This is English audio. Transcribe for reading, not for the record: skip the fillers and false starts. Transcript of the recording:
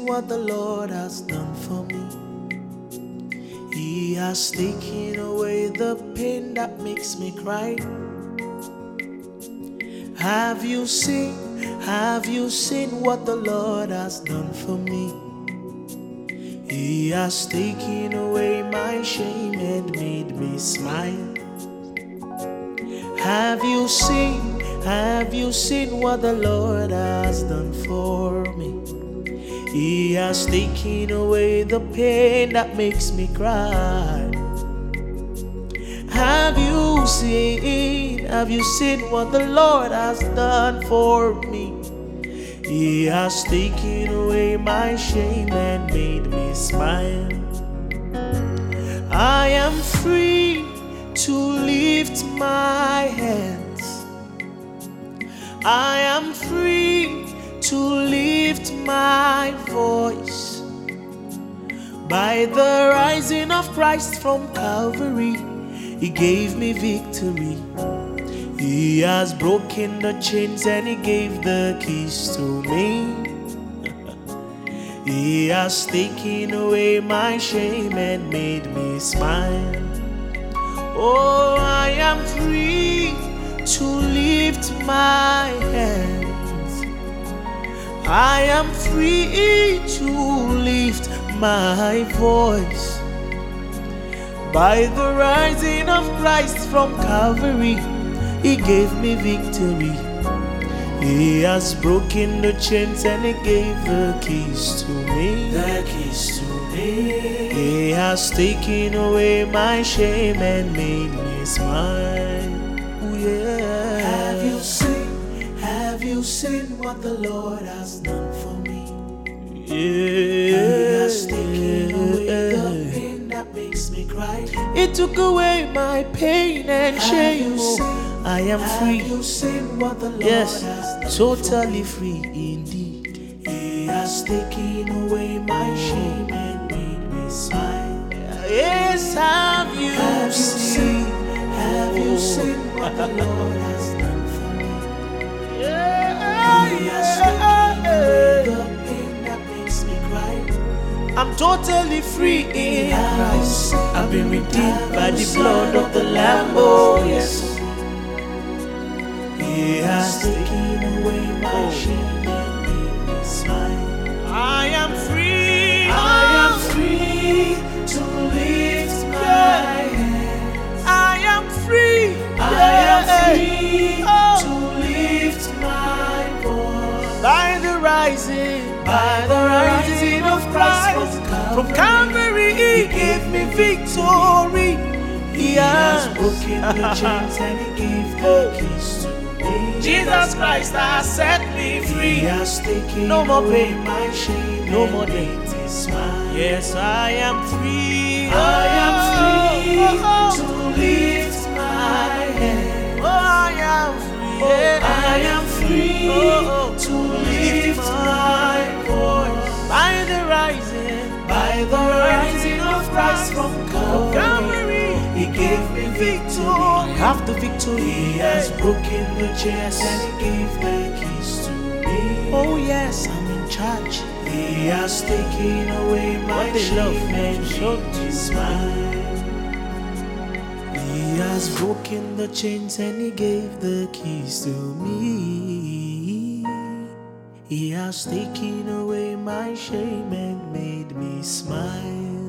seen what the Lord has done for me? He has taken away the pain that makes me cry. Have you seen what the Lord has done for me? He has taken away my shame and made me smile. Have you seen what the Lord has done for me? He has taken away the pain that makes me cry. Have you seen what the Lord has done for me? He has taken away my shame and made me smile. I am free to lift my hands. I am free to lift my voice. By the rising of Christ from Calvary, He gave me victory. He has broken the chains and He gave the keys to me. He has taken away my shame and made me smile. Oh, I am free to lift my hands. I am free to lift my voice. By the rising of Christ from Calvary, He gave me victory. He has broken the chains and He gave the keys to me. The keys to me. He has taken away my shame and made me smile. Ooh, yeah. Have you seen what the Lord has done for me? Yeah. He has taken away the pain that makes me cry. He took away my pain and shame. I am free. Have you seen what the Lord has done? Totally free indeed. He has taken away my shame and made me smile. Yes, have you seen what the Lord has done for me? He has taken away the pain that makes me cry. I'm totally free in Christ. I've been redeemed by the blood of the Lamb. Oh yes. He has taken away my shame and made me smile. I am free. I am free to lift my hands. I am free. I am free to lift my voice. By the rising of Christ from Calvary, He gave me victory. He has broken the chains and He gave the keys to me. Jesus Christ has set me free. He has taken away my shame, no more dirty smile. Yes, I am free. I am free to lift my hand. Oh, I am free. Oh, I am free to lift my voice. By the rising of Christ from Calvary, He gave me victory. I have the victory. He has broken the chains and He gave the keys to me. Oh yes, I'm in charge. He has taken away my shame and made me smile. He has broken the chains and He gave the keys to me. He has taken away my shame and made me smile.